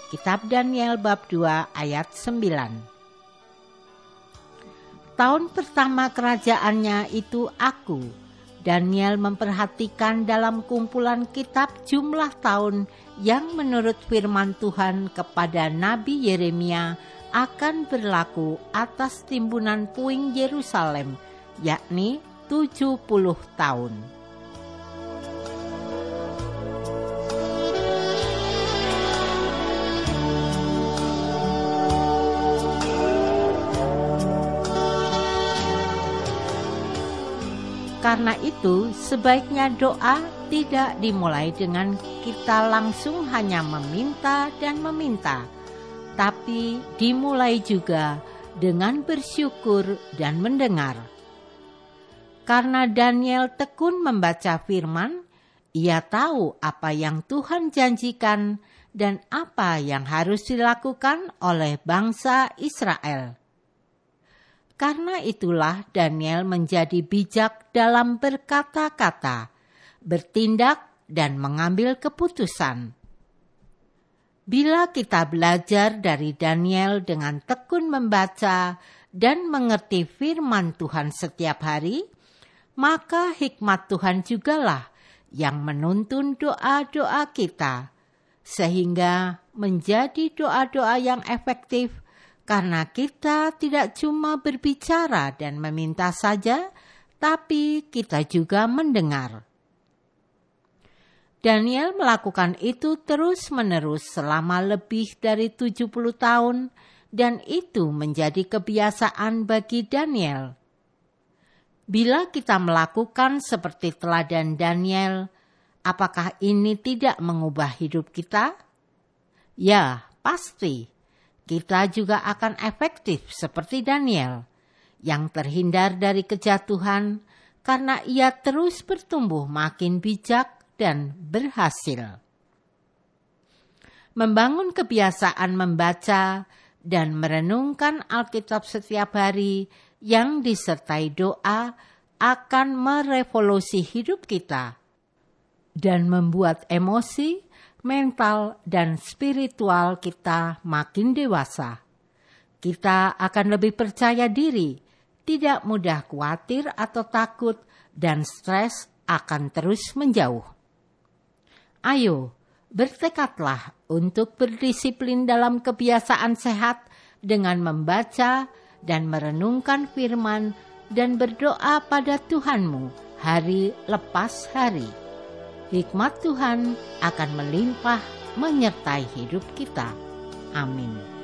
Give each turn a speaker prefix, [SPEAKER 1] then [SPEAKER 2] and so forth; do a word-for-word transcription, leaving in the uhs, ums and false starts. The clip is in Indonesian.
[SPEAKER 1] Kitab Daniel bab dua ayat sembilan. Tahun pertama kerajaannya itu aku, Daniel, memperhatikan dalam kumpulan kitab jumlah tahun yang menurut firman Tuhan kepada Nabi Yeremia akan berlaku atas timbunan puing Yerusalem, yakni tujuh puluh tahun. Karena itu, sebaiknya doa tidak dimulai dengan kita langsung hanya meminta dan meminta, tapi dimulai juga dengan bersyukur dan mendengar. Karena Daniel tekun membaca firman, ia tahu apa yang Tuhan janjikan dan apa yang harus dilakukan oleh bangsa Israel. Karena itulah Daniel menjadi bijak dalam berkata-kata, bertindak, dan mengambil keputusan. Bila kita belajar dari Daniel dengan tekun membaca dan mengerti firman Tuhan setiap hari, maka hikmat Tuhan jugalah yang menuntun doa-doa kita, sehingga menjadi doa-doa yang efektif, karena kita tidak cuma berbicara dan meminta saja, tapi kita juga mendengar. Daniel melakukan itu terus-menerus selama lebih dari tujuh puluh tahun, dan itu menjadi kebiasaan bagi Daniel. Bila kita melakukan seperti teladan Daniel, apakah ini tidak mengubah hidup kita? Ya, pasti. Kita juga akan efektif seperti Daniel, yang terhindar dari kejatuhan karena ia terus bertumbuh makin bijak dan berhasil. Membangun kebiasaan membaca dan merenungkan Alkitab setiap hari yang disertai doa akan merevolusi hidup kita dan membuat emosi, mental, dan spiritual kita makin dewasa. Kita akan lebih percaya diri, tidak mudah khawatir atau takut, dan stres akan terus menjauh. Ayo, bertekadlah untuk berdisiplin dalam kebiasaan sehat dengan membaca dan merenungkan firman dan berdoa pada Tuhanmu hari lepas hari. Hikmat Tuhan akan melimpah menyertai hidup kita. Amin.